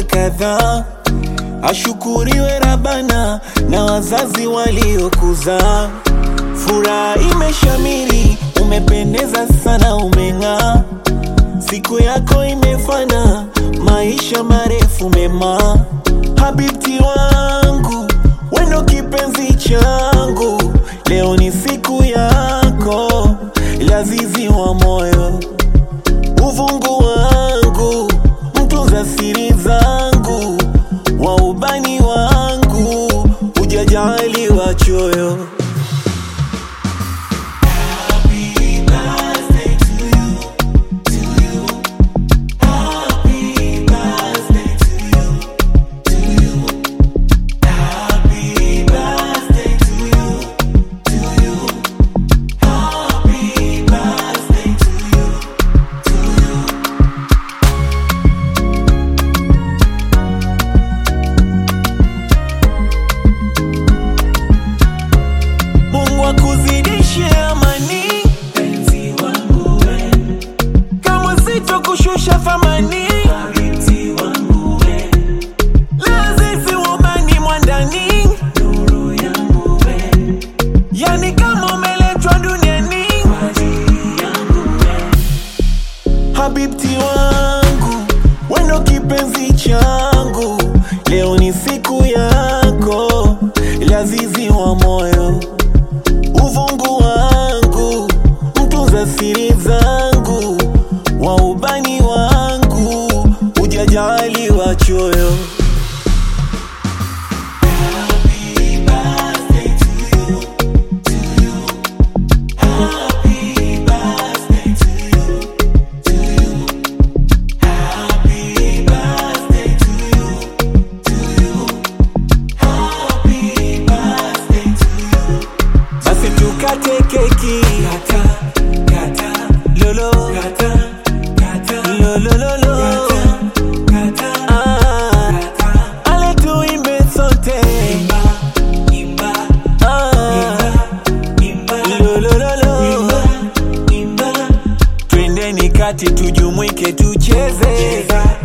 miaka kadhaa. Ashukuriwe Rabana na wazazi waliokuza. Furaha imeshamiri, umependeza sana, umeng'aa. Siku yako imefana, maisha marefu mema. Habibti wangu, wendo kipenzi changu, leo ni siku yako, lazizi wa moyo. Uvungu wangu, mtunza siri zangu, wa ubani wangu, hujajali wachoyo. Kuzidishe amani, penzi wangu we, kama sito kushusha thamani, habibti wangu we, lazizi wamani mwandani, nuru yangu we, yani kama umeletwa duniani kwa ajili yangu we. Habibti wangu, wendo kipenzi changu, leo ni siku yako, lazizi wa moyo. Uvungu wangu, mtunza siri zangu, wa ubani wangu, hujajali wachoyo. Happy birthday to you, to you. Happy birthday to you, to you. Happy birthday to you, to you. Happy birthday to you. Basi tukate keki, kata, kata, lolo, kata, kata, lolo, lolo, kata, kata, kata. Ale tuimbe sote, imba, imba, imba, imba, lolo, lolo, imba, imba. Twendeni kati tujumuike tucheze.